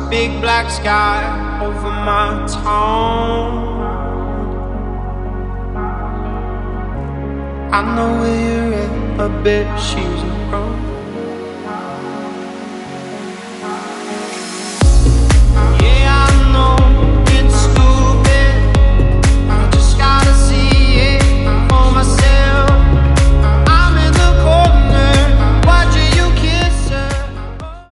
big black sky over my town. I know where you're at, I bet she's